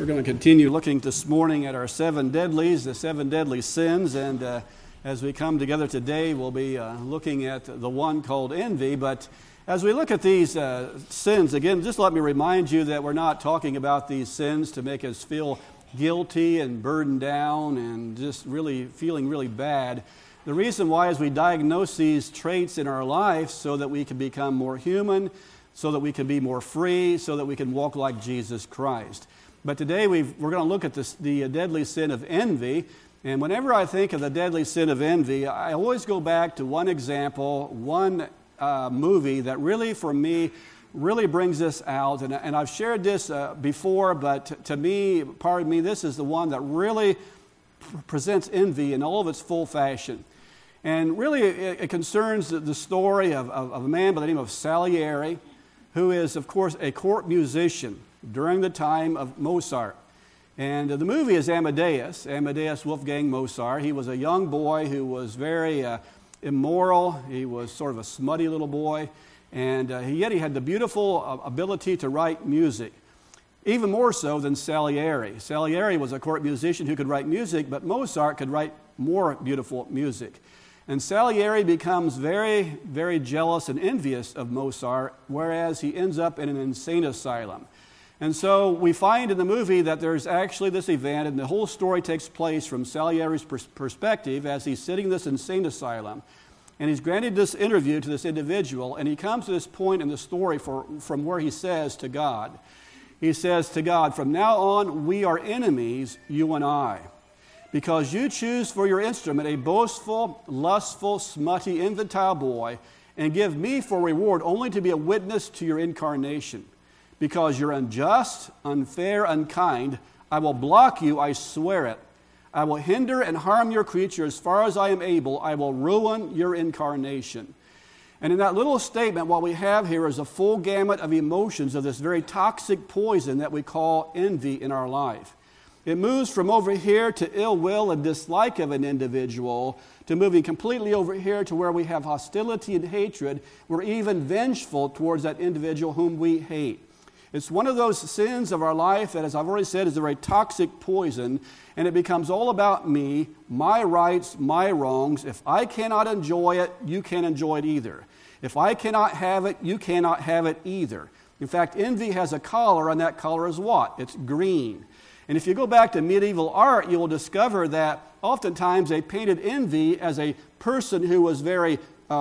We're going to continue looking this morning at our seven deadlies, the seven deadly sins, and as we come together today, we'll be looking at the one called envy. But as we look at these sins, again, just let me remind you that we're not talking about these sins to make us feel guilty and burdened down and just really feeling really bad. The reason why is we diagnose these traits in our life so that we can become more human, so that we can be more free, so that we can walk like Jesus Christ. But today we're going to look at the deadly sin of envy. And whenever I think of the deadly sin of envy, I always go back to one example, one movie that really, for me, really brings this out. And I've shared this before, but to me, pardon me, this is the one that really presents envy in all of its full fashion. And really, it concerns the story of a man by the name of Salieri, who is, of course, a court musician during the time of Mozart. And the movie is Amadeus Wolfgang Mozart. He was a young boy who was very immoral. He was sort of a smutty little boy. And yet he had the beautiful ability to write music, even more so than Salieri. Salieri was a court musician who could write music, but Mozart could write more beautiful music. And Salieri becomes very, very jealous and envious of Mozart, whereas he ends up in an insane asylum. And so we find in the movie that there's actually this event, and the whole story takes place from Salieri's perspective as he's sitting in this insane asylum. And he's granted this interview to this individual, and he comes to this point in the story from where he says to God, he says to God, "From now on, we are enemies, you and I, because you choose for your instrument a boastful, lustful, smutty, infantile boy, and give me for reward only to be a witness to your incarnation. Because you're unjust, unfair, unkind, I will block you, I swear it. I will hinder and harm your creature as far as I am able. I will ruin your incarnation." And in that little statement, what we have here is a full gamut of emotions of this very toxic poison that we call envy in our life. It moves from over here to ill will and dislike of an individual to moving completely over here to where we have hostility and hatred. We're even vengeful towards that individual whom we hate. It's one of those sins of our life that, as I've already said, is a very toxic poison, and it becomes all about me, my rights, my wrongs. If I cannot enjoy it, you can't enjoy it either. If I cannot have it, you cannot have it either. In fact, envy has a collar, and that collar is what? It's green. And if you go back to medieval art, you will discover that oftentimes they painted envy as a person who was very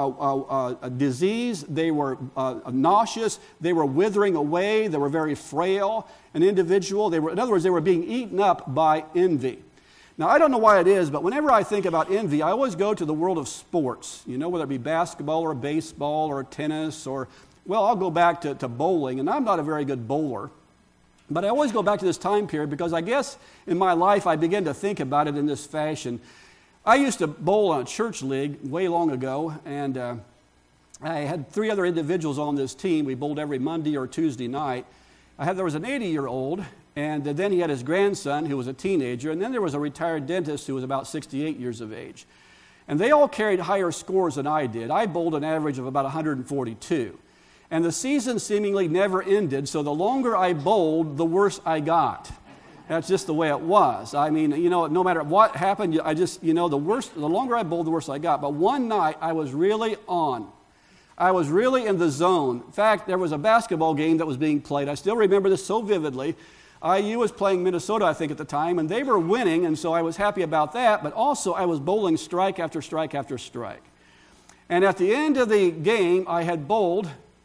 diseased, they were nauseous, they were withering away, they were very frail, an individual. In other words, they were being eaten up by envy. Now, I don't know why it is, but whenever I think about envy, I always go to the world of sports, whether it be basketball or baseball or tennis or, I'll go back to bowling, and I'm not a very good bowler. But I always go back to this time period because I guess in my life I began to think about it in this fashion. I used to bowl on a church league way long ago, and I had three other individuals on this team. We bowled every Monday or Tuesday night. There was an 80-year-old, and then he had his grandson who was a teenager, and then there was a retired dentist who was about 68 years of age. And they all carried higher scores than I did. I bowled an average of about 142. And the season seemingly never ended, so the longer I bowled, the worse I got. That's just the way it was. I mean, no matter what happened, the longer I bowled, the worse I got. But one night, I was really on. I was really in the zone. In fact, there was a basketball game that was being played. I still remember this so vividly. IU was playing Minnesota, I think, at the time, and they were winning, and so I was happy about that. But also, I was bowling strike after strike after strike. And at the end of the game, I had bowled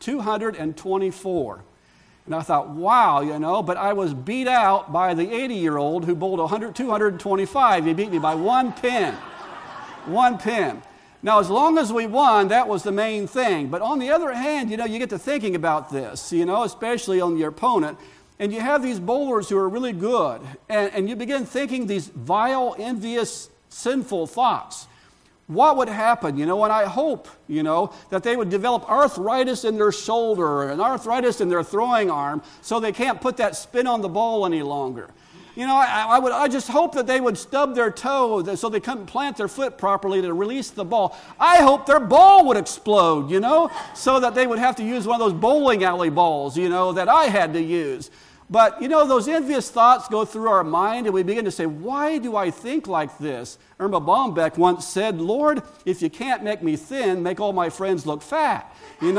224. And I thought, wow, but I was beat out by the 80-year-old who bowled 225. He beat me by one pin. One pin. Now, as long as we won, that was the main thing. But on the other hand, you get to thinking about this, especially on your opponent. And you have these bowlers who are really good. And you begin thinking these vile, envious, sinful thoughts. What would happen, and I hope, that they would develop arthritis in their shoulder and arthritis in their throwing arm so they can't put that spin on the ball any longer. I just hope that they would stub their toe so they couldn't plant their foot properly to release the ball. I hope their ball would explode, so that they would have to use one of those bowling alley balls, that I had to use. But, those envious thoughts go through our mind, and we begin to say, why do I think like this? Irma Bombeck once said, Lord, if you can't make me thin, make all my friends look fat.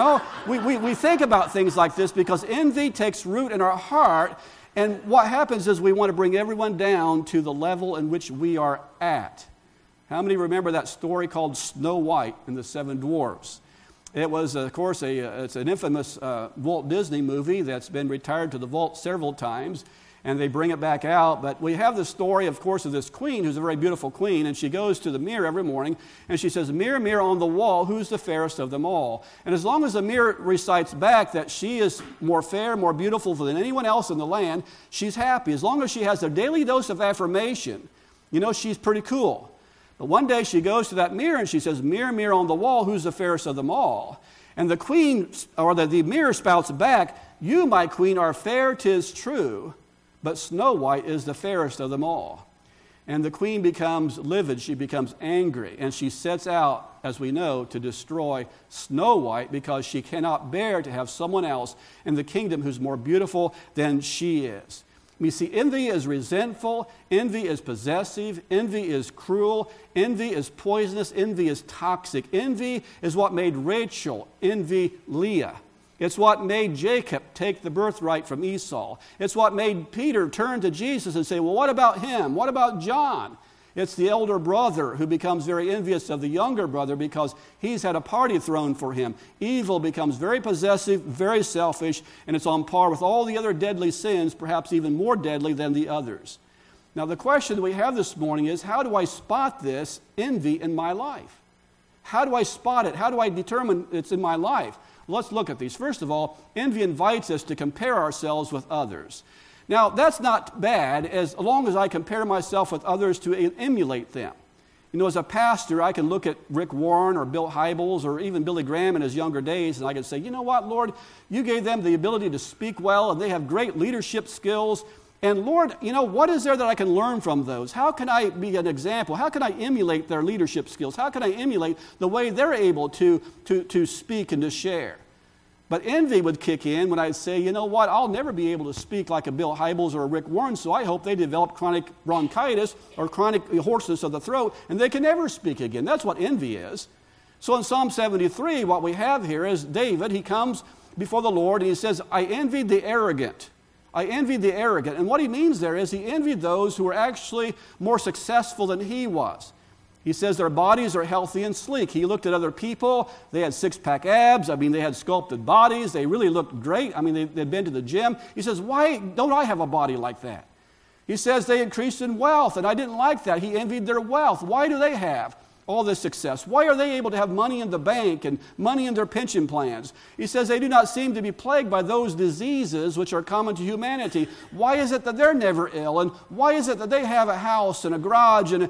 We think about things like this because envy takes root in our heart, and what happens is we want to bring everyone down to the level in which we are at. How many remember that story called Snow White and the Seven Dwarfs? It was, of course, it's an infamous Walt Disney movie that's been retired to the vault several times, and they bring it back out. But we have the story, of course, of this queen who's a very beautiful queen, and she goes to the mirror every morning, and she says, mirror, mirror on the wall, who's the fairest of them all? And as long as the mirror recites back that she is more fair, more beautiful than anyone else in the land, she's happy. As long as she has a daily dose of affirmation, she's pretty cool. But one day she goes to that mirror and she says, mirror, mirror on the wall, who's the fairest of them all? And the queen, or the mirror spouts back, you, my queen, are fair, 'tis true, but Snow White is the fairest of them all. And the queen becomes livid, she becomes angry, and she sets out, as we know, to destroy Snow White because she cannot bear to have someone else in the kingdom who's more beautiful than she is. You see, envy is resentful, envy is possessive, envy is cruel, envy is poisonous, envy is toxic. Envy is what made Rachel envy Leah. It's what made Jacob take the birthright from Esau. It's what made Peter turn to Jesus and say, well, what about him? What about John? It's the elder brother who becomes very envious of the younger brother because he's had a party thrown for him. Evil becomes very possessive, very selfish, and it's on par with all the other deadly sins, perhaps even more deadly than the others. Now, the question that we have this morning is, how do I spot this envy in my life? How do I spot it? How do I determine it's in my life? Well, let's look at these. First of all, envy invites us to compare ourselves with others. Now, that's not bad as long as I compare myself with others to emulate them. As a pastor, I can look at Rick Warren or Bill Hybels or even Billy Graham in his younger days, and I can say, you know what, Lord, you gave them the ability to speak well, and they have great leadership skills. And Lord, what is there that I can learn from those? How can I be an example? How can I emulate their leadership skills? How can I emulate the way they're able to speak and to share? But envy would kick in when I'd say, you know what, I'll never be able to speak like a Bill Hybels or a Rick Warren, so I hope they develop chronic bronchitis or chronic hoarseness of the throat, and they can never speak again. That's what envy is. So in Psalm 73, what we have here is David, he comes before the Lord, and he says, I envied the arrogant. I envied the arrogant. And what he means there is he envied those who were actually more successful than he was. He says their bodies are healthy and sleek. He looked at other people. They had six-pack abs. They had sculpted bodies. They really looked great. They'd been to the gym. He says, why don't I have a body like that? He says they increased in wealth, and I didn't like that. He envied their wealth. Why do they have all this success? Why are they able to have money in the bank and money in their pension plans? He says they do not seem to be plagued by those diseases which are common to humanity. Why is it that they're never ill? And why is it that they have a house and a garage and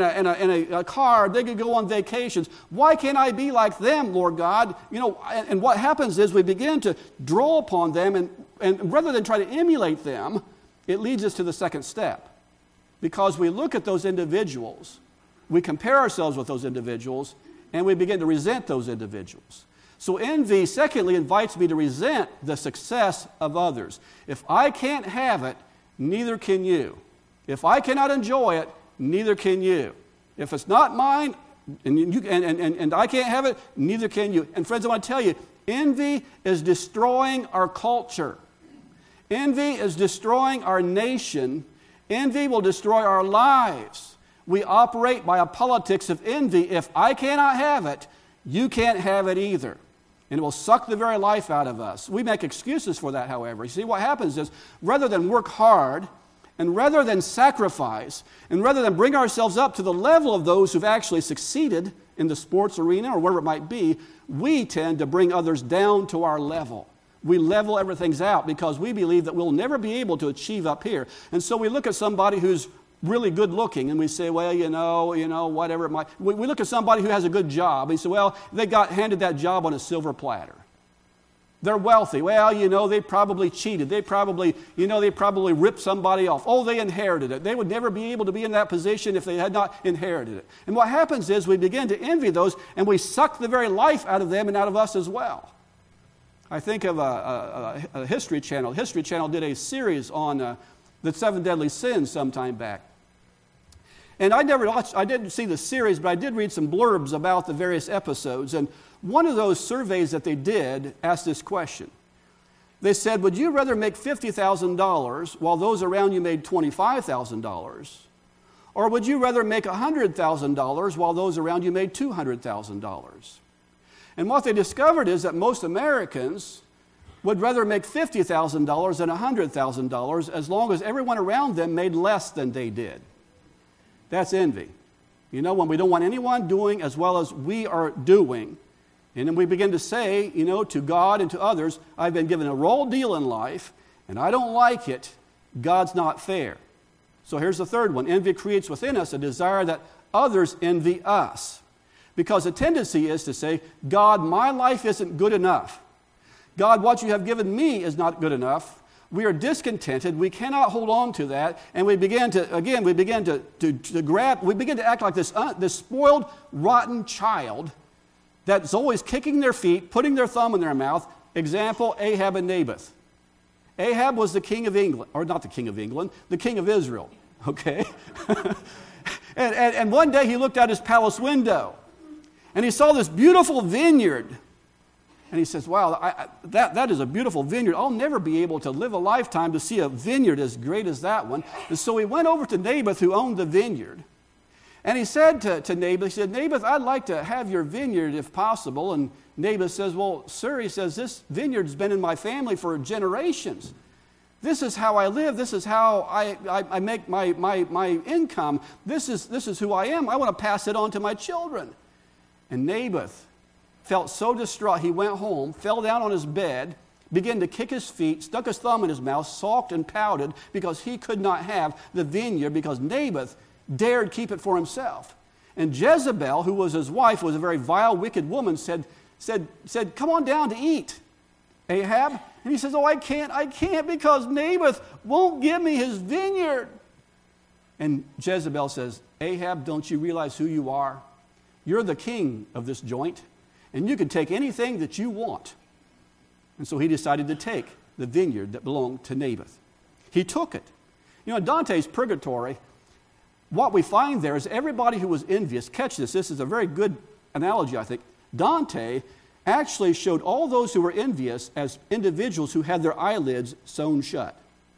a car? They could go on vacations. Why can't I be like them, Lord God? And what happens is we begin to draw upon them, and rather than try to emulate them, it leads us to the second step. Because we look at those individuals, we compare ourselves with those individuals, and we begin to resent those individuals. So envy, secondly, invites me to resent the success of others. If I can't have it, neither can you. If I cannot enjoy it, neither can you. If it's not mine, and I can't have it, neither can you. And friends, I want to tell you, envy is destroying our culture. Envy is destroying our nation. Envy will destroy our lives. We operate by a politics of envy. If I cannot have it, you can't have it either. And it will suck the very life out of us. We make excuses for that, however. You see, what happens is, rather than work hard, and rather than sacrifice, and rather than bring ourselves up to the level of those who've actually succeeded in the sports arena or wherever it might be, we tend to bring others down to our level. We level everything out because we believe that we'll never be able to achieve up here. And so we look at somebody who's really good looking, and we say, well, whatever it might. We look at somebody who has a good job, and we say, well, they got handed that job on a silver platter. They're wealthy. Well, they probably cheated. They probably ripped somebody off. Oh, they inherited it. They would never be able to be in that position if they had not inherited it. And what happens is we begin to envy those, and we suck the very life out of them and out of us as well. I think of a History Channel. History Channel did a series on the 7 deadly sins some time back. And I didn't see the series, but I did read some blurbs about the various episodes. And one of those surveys that they did asked this question. They said, would you rather make $50,000 while those around you made $25,000? Or would you rather make $100,000 while those around you made $200,000? And what they discovered is that most Americans would rather make $50,000 than $100,000 as long as everyone around them made less than they did. That's envy. You know, when we don't want anyone doing as well as we are doing, and then we begin to say, you know, to God and to others, I've been given a raw deal in life, and I don't like it. God's not fair. So here's the third one. Envy creates within us a desire that others envy us. Because the tendency is to say, God, my life isn't good enough. God, what you have given me is not good enough. We are discontented. We cannot hold on to that. And we begin to act like this spoiled, rotten child that's always kicking their feet, putting their thumb in their mouth. Example, Ahab and Naboth. Ahab was the king of England, or not the king of England, the king of Israel, okay? and one day he looked out his palace window, and he saw this beautiful vineyard. And he says, wow, that is a beautiful vineyard. I'll never be able to live a lifetime to see a vineyard as great as that one. And so he went over to Naboth, who owned the vineyard. And he said to Naboth, he said, Naboth, I'd like to have your vineyard if possible. And Naboth says, well, sir, he says, this vineyard's been in my family for generations. This is how I live. This is how I make my income. This is who I am. I want to pass it on to my children. And Naboth felt so distraught, he went home, fell down on his bed, began to kick his feet, stuck his thumb in his mouth, sulked and pouted because he could not have the vineyard because Naboth dared keep it for himself. And Jezebel, who was his wife, was a very vile, wicked woman, said, come on down to eat, Ahab. And he says, oh, I can't because Naboth won't give me his vineyard. And Jezebel says, Ahab, don't you realize who you are? You're the king of this joint. And you can take anything that you want. And so he decided to take the vineyard that belonged to Naboth. He took it. You know, in Dante's Purgatory, what we find there is everybody who was envious, catch this is a very good analogy, I think. Dante actually showed all those who were envious as individuals who had their eyelids sewn shut.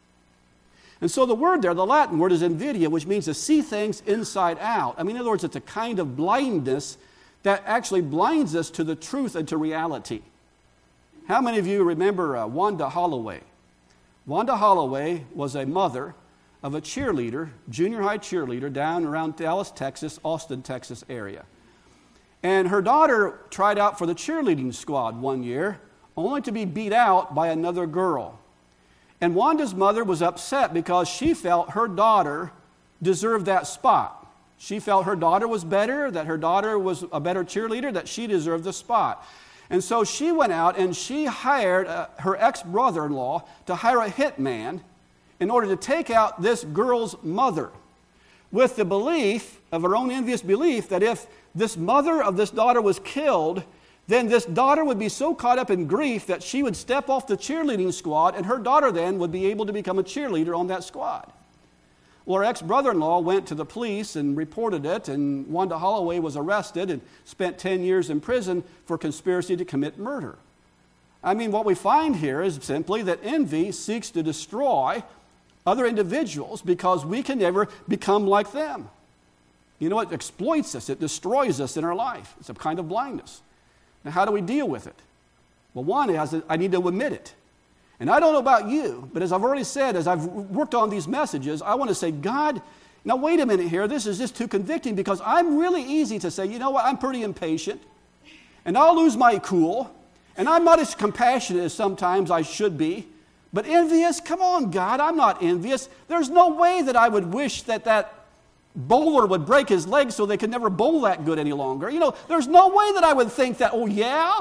And so the word there, the Latin word, is invidia, which means to see things inside out. I mean, in other words, it's a kind of blindness that actually blinds us to the truth and to reality. How many of you remember Wanda Holloway? Wanda Holloway was a mother of a cheerleader, junior high cheerleader, down around Dallas, Texas, Austin, Texas area. And her daughter tried out for the cheerleading squad one year, only to be beat out by another girl. And Wanda's mother was upset because she felt her daughter deserved that spot. She felt her daughter was better, that her daughter was a better cheerleader, that she deserved the spot. And so she went out and she hired her ex-brother-in-law to hire a hitman in order to take out this girl's mother, with the belief, of her own envious belief, that if this mother of this daughter was killed, then this daughter would be so caught up in grief that she would step off the cheerleading squad, and her daughter then would be able to become a cheerleader on that squad. Well, her ex-brother-in-law went to the police and reported it, and Wanda Holloway was arrested and spent 10 years in prison for conspiracy to commit murder. I mean, what we find here is simply that envy seeks to destroy other individuals because we can never become like them. You know, it exploits us. It destroys us in our life. It's a kind of blindness. Now, how do we deal with it? Well, one is I need to admit it. And I don't know about you, but as I've already said, as I've worked on these messages, I want to say, God, now wait a minute here. This is just too convicting because I'm really easy to say, you know what, I'm pretty impatient. And I'll lose my cool. And I'm not as compassionate as sometimes I should be. But envious? Come on, God, I'm not envious. There's no way that I would wish that bowler would break his leg so they could never bowl that good any longer. You know, there's no way that I would think that, oh yeah?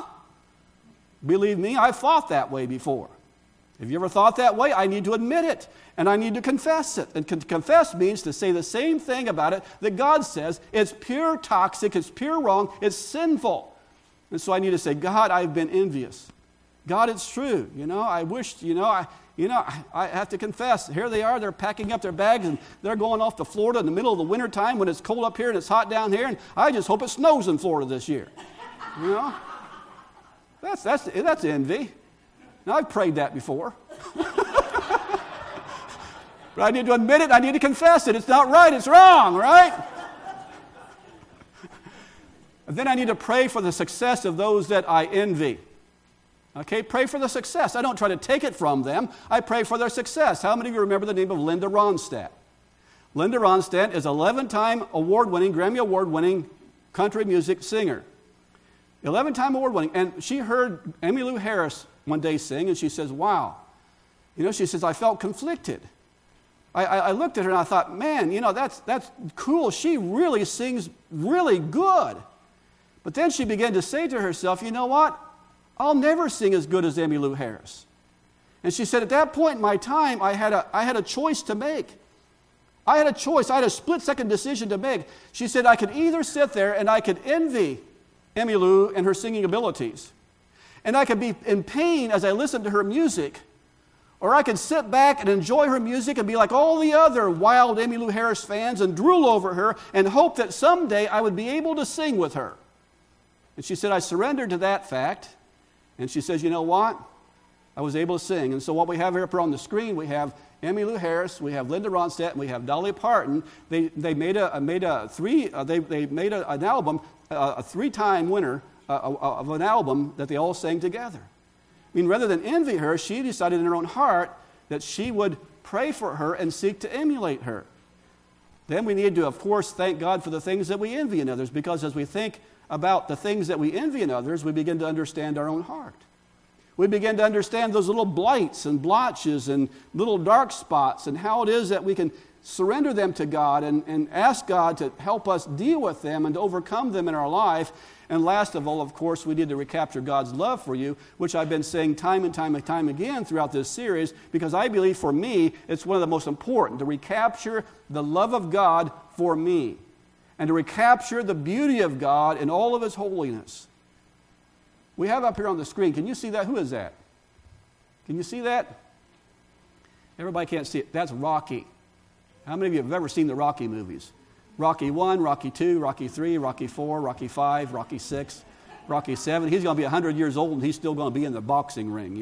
Believe me, I've thought that way before. Have you ever thought that way? I need to admit it, and I need to confess it. And confess means to say the same thing about it that God says. It's pure toxic, it's pure wrong, it's sinful. And so I need to say, God, I've been envious. God, it's true. I wish, I have to confess, here they are, they're packing up their bags and they're going off to Florida in the middle of the winter time when it's cold up here and it's hot down here, and I just hope it snows in Florida this year. That's envy. Now, I've prayed that before. But I need to admit it, I need to confess it. It's not right, it's wrong, right? And then I need to pray for the success of those that I envy. Okay, pray for the success. I don't try to take it from them. I pray for their success. How many of you remember the name of Linda Ronstadt? Linda Ronstadt is an 11-time Grammy Award-winning country music singer. 11-time award-winning. And she heard Emmylou Harris one day sing, and she says, wow. She says, I felt conflicted. I looked at her and I thought, man, that's cool. She really sings really good. But then she began to say to herself, you know what? I'll never sing as good as Emmylou Harris. And she said, at that point in my time, I had a choice to make. I had a choice. I had a split-second decision to make. She said, I could either sit there and I could envy Emmylou and her singing abilities, and I could be in pain as I listened to her music, or I could sit back and enjoy her music and be like all the other wild Emmylou Harris fans and drool over her and hope that someday I would be able to sing with her. And she said, I surrendered to that fact. And she says, you know what? I was able to sing. And so what we have here up on the screen, we have Emmylou Harris, we have Linda Ronstadt, and we have Dolly Parton. They made an album, a 3-time winner of an album that they all sang together. I mean, rather than envy her, she decided in her own heart that she would pray for her and seek to emulate her. Then we need to, of course, thank God for the things that we envy in others, because as we think about the things that we envy in others, we begin to understand our own heart. We begin to understand those little blights and blotches and little dark spots and how it is that we can surrender them to God and ask God to help us deal with them and to overcome them in our life. And last of all, of course, we need to recapture God's love for you, which I've been saying time and time again throughout this series, because I believe for me, it's one of the most important, to recapture the love of God for me and to recapture the beauty of God in all of His holiness. We have up here on the screen, can you see that? Who is that? Can you see that? Everybody can't see it. That's Rocky. How many of you have ever seen the Rocky movies? Rocky 1, Rocky 2, Rocky 3, Rocky 4, Rocky 5, Rocky 6, Rocky 7. He's going to be 100 years old and he's still going to be in the boxing ring,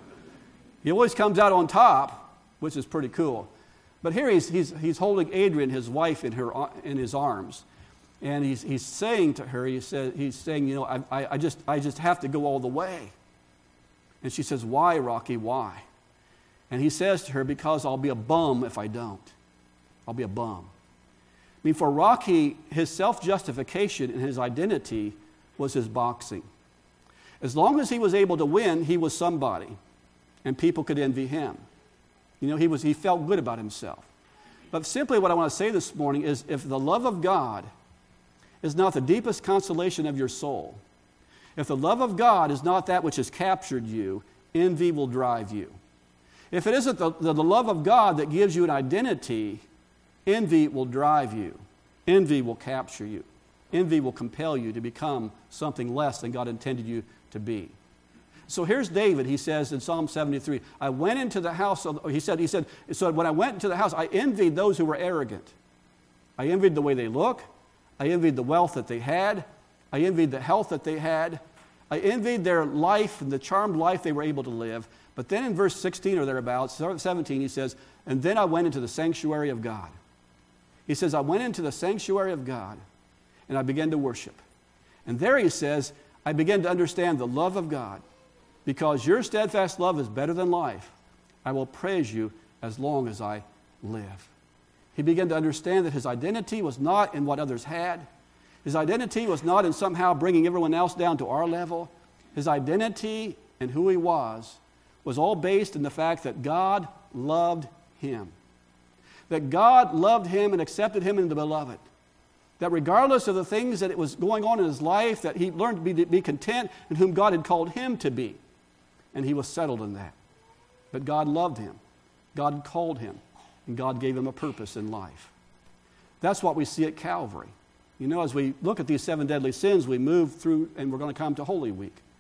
He always comes out on top, which is pretty cool. But here he's holding Adrian, his wife, in his arms. And he's saying to her, he's saying, I just have to go all the way. And she says, why, Rocky, why? And he says to her, because I'll be a bum if I don't. I'll be a bum. I mean, for Rocky, his self-justification and his identity was his boxing. As long as he was able to win, he was somebody, and people could envy him. He felt good about himself. But simply what I want to say this morning is, if the love of God is not the deepest consolation of your soul, if the love of God is not that which has captured you, envy will drive you. If it isn't the love of God that gives you an identity, envy will drive you. Envy will capture you. Envy will compel you to become something less than God intended you to be. So here's David. He says in Psalm 73, I went into the house of, he said, so when I went into the house, I envied those who were arrogant. I envied the way they look. I envied the wealth that they had. I envied the health that they had. I envied their life and the charmed life they were able to live. But then in verse 16 or thereabouts, 17, he says, and then I went into the sanctuary of God. He says, I went into the sanctuary of God and I began to worship. And there he says, I began to understand the love of God. Because your steadfast love is better than life, I will praise you as long as I live. He began to understand that his identity was not in what others had. His identity was not in somehow bringing everyone else down to our level. His identity and who he was all based in the fact that God loved him. That God loved him and accepted him in the beloved. That regardless of the things that was going on in his life, that he learned to be content in whom God had called him to be. And he was settled in that. But God loved him. God called him. And God gave him a purpose in life. That's what we see at Calvary. As we look at these 7 deadly sins, we move through, and we're going to come to Holy Week.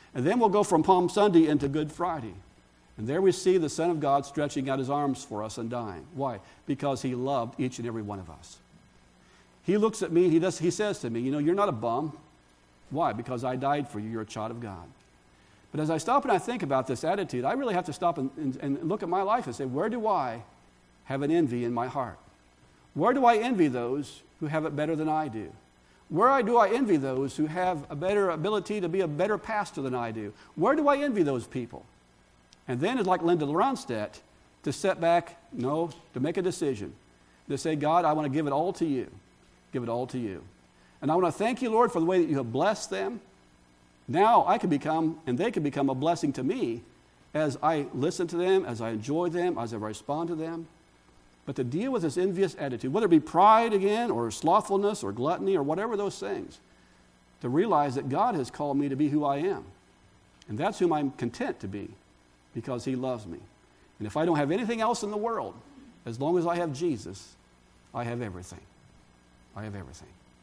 And then we'll go from Palm Sunday into Good Friday. And there we see the Son of God stretching out his arms for us and dying. Why? Because he loved each and every one of us. He looks at me, he says to me, you're not a bum. Why? Because I died for you. You're a child of God. But as I stop and I think about this attitude, I really have to stop and look at my life and say, where do I have an envy in my heart? Where do I envy those who have it better than I do? Where do I envy those who have a better ability to be a better pastor than I do? Where do I envy those people? And then it's like Linda Ronstadt to step back, to make a decision. To say, God, I want to give it all to you. Give it all to you. And I want to thank you, Lord, for the way that you have blessed them. Now I can become, and they can become a blessing to me as I listen to them, as I enjoy them, as I respond to them. But to deal with this envious attitude, whether it be pride again, or slothfulness, or gluttony, or whatever those things, to realize that God has called me to be who I am. And that's whom I'm content to be, because he loves me. And if I don't have anything else in the world, as long as I have Jesus, I have everything. I have everything.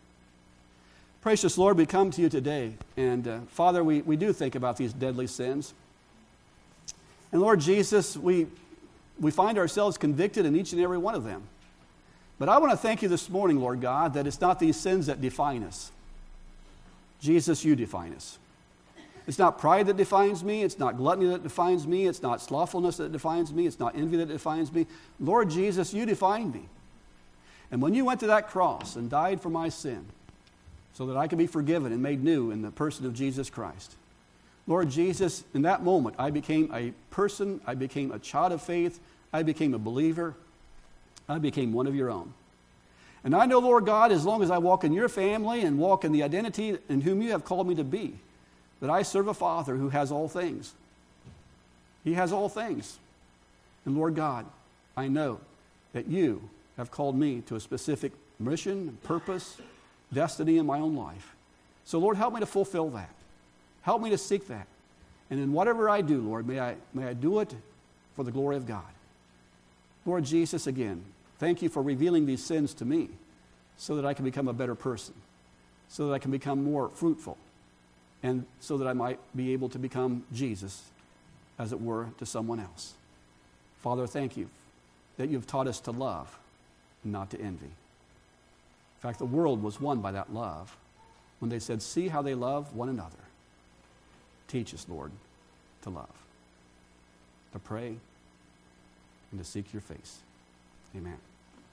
Precious Lord, we come to you today, and Father, we do think about these deadly sins. And Lord Jesus, we find ourselves convicted in each and every one of them. But I want to thank you this morning, Lord God, that it's not these sins that define us. Jesus, you define us. It's not pride that defines me. It's not gluttony that defines me. It's not slothfulness that defines me. It's not envy that defines me. Lord Jesus, you define me. And when you went to that cross and died for my sin so that I could be forgiven and made new in the person of Jesus Christ, Lord Jesus, in that moment, I became a person, I became a child of faith, I became a believer, I became one of your own. And I know, Lord God, as long as I walk in your family and walk in the identity in whom you have called me to be, that I serve a Father who has all things. He has all things. And Lord God, I know that you have called me to a specific mission, purpose, destiny in my own life. So Lord, help me to fulfill that. Help me to seek that. And in whatever I do, Lord, may I do it for the glory of God. Lord Jesus, again, thank you for revealing these sins to me so that I can become a better person, so that I can become more fruitful, and so that I might be able to become Jesus, as it were, to someone else. Father, thank you that you've taught us to love and not to envy. In fact, the world was won by that love when they said, see how they love one another. Teach us, Lord, to love, to pray, and to seek your face. Amen.